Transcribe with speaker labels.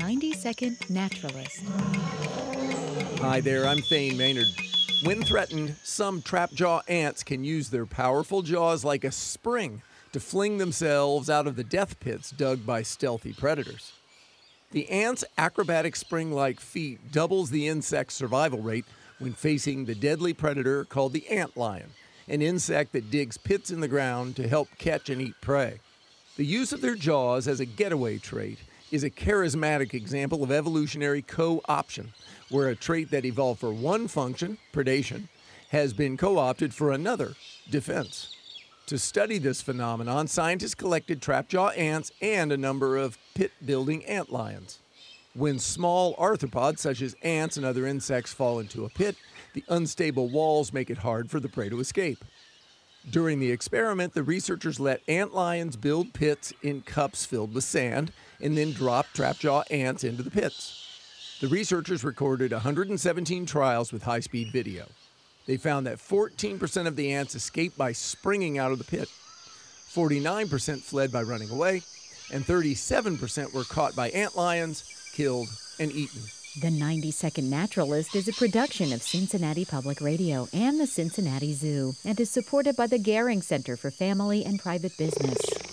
Speaker 1: 90-second naturalist.
Speaker 2: Hi there, I'm Thane Maynard. When threatened, some trapjaw ants can use their powerful jaws like a spring to fling themselves out of the death pits dug by stealthy predators. The ant's acrobatic spring-like feat doubles the insect's survival rate when facing the deadly predator called the antlion, an insect that digs pits in the ground to help catch and eat prey. The use of their jaws as a getaway trait is a charismatic example of evolutionary co-option, where a trait that evolved for one function, predation, has been co-opted for another, defense. To study this phenomenon, scientists collected trapjaw ants and a number of pit-building antlions. When small arthropods, such as ants and other insects, fall into a pit, the unstable walls make it hard for the prey to escape. During the experiment, the researchers let antlions build pits in cups filled with sand and then drop trapjaw ants into the pits. The researchers recorded 117 trials with high-speed video. They found that 14% of the ants escaped by springing out of the pit, 49% fled by running away, and 37% were caught by antlions, killed, and eaten.
Speaker 1: The 90-Second Naturalist is a production of Cincinnati Public Radio and the Cincinnati Zoo and is supported by the Gehring Center for Family and Private Business.